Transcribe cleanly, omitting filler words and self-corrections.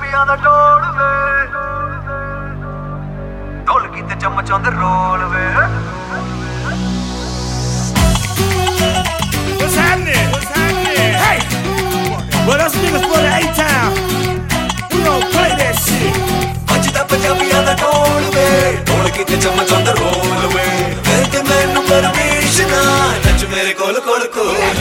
ਪੰਜਾਬੀਆਂ ਦਾ ਢੋਲ ਵੇ ਢੋਲਕੀ ਤੇ ਚਮਚਾਂ ਦੇ ਰੋਲ ਵੇ What's happening? What's happening? Hey! Well, us niggas for the A-Town. We gon' play that shit. ਅੱਜ ਤਾਂ ਪੰਜਾਬੀਆਂ ਦਾ ਢੋਲ ਵੇ ਢੋਲਕੀ ਤੇ ਚਮਚਾਂ ਦੇ ਰੋਲ ਵੇ ਫਿਰ ਤੇ ਮੈਨੂੰ ਪਰਮਿਸ਼ਨ ਨੱਚ ਮੇਰੇ ਕੋਲ ਕੋਲ ਕੋਲ